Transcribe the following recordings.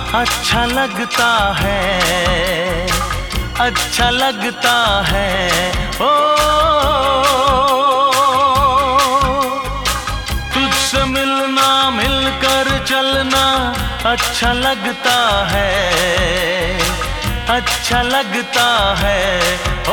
अच्छा लगता है, अच्छा लगता है। ओ तुझसे मिलना, मिलकर चलना अच्छा लगता है, अच्छा लगता है। ओ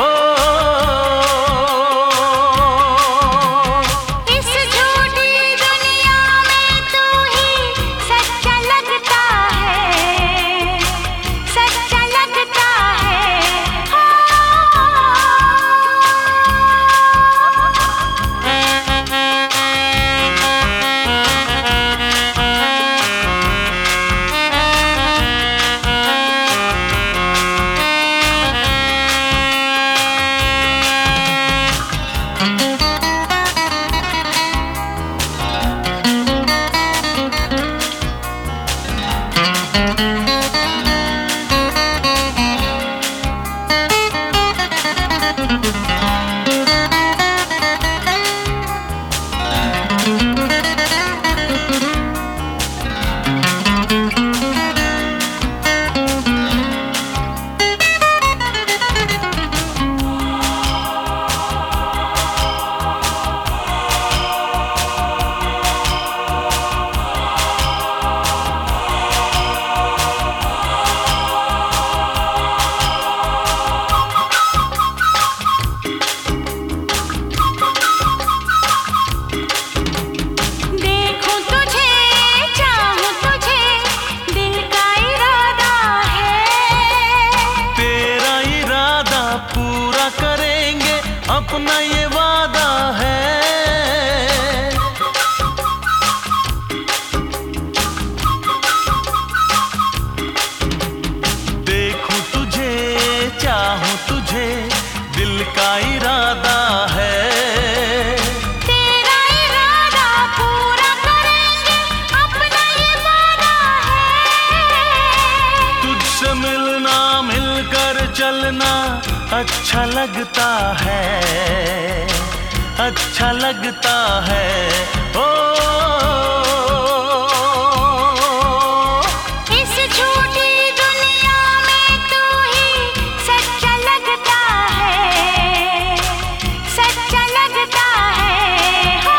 अपना ये वादा है। देखूं तुझे, चाहूं तुझे, दिल का इरादा है। तेरा इरादा पूरा करेंगे, अपना ये वादा है। तुझसे मिलना, मिलकर चलना अच्छा लगता है, अच्छा लगता है। ओ इस झूठी दुनिया में तू ही सच्चा लगता है, सच्चा लगता है। हो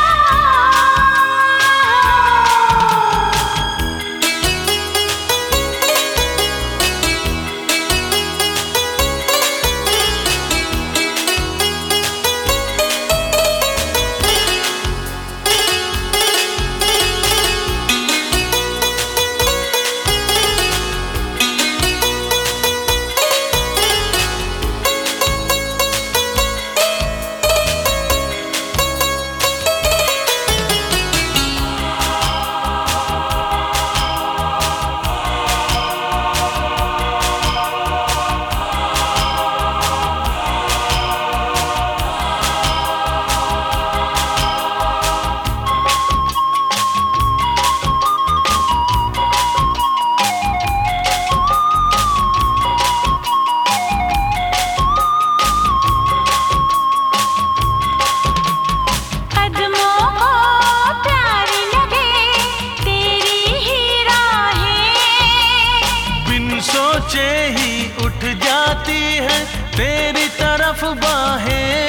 सोचे ही उठ जाती है तेरी तरफ बाहें।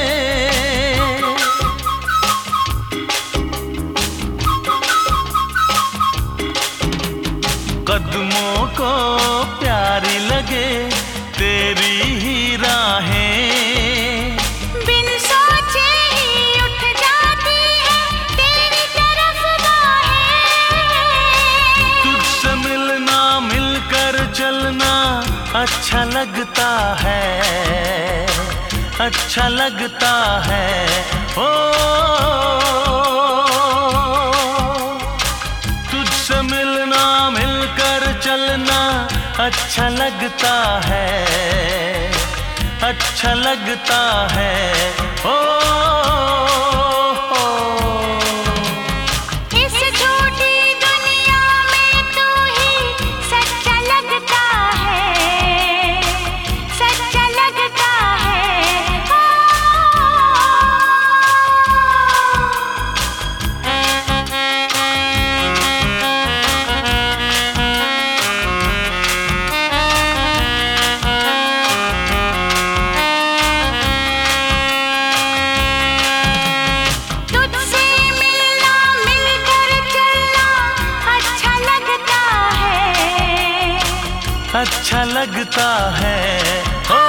कदमों को प्यारी लगे तेरी ही राहें। बिन सोचे ही उठ जाती है तेरी तरफ बाहें। तुझसे मिलना, मिलकर चलना अच्छा लगता है, अच्छा लगता है। ओ तुझसे मिलना, मिलकर चलना अच्छा लगता है, अच्छा लगता है। ओ अच्छा लगता है ओ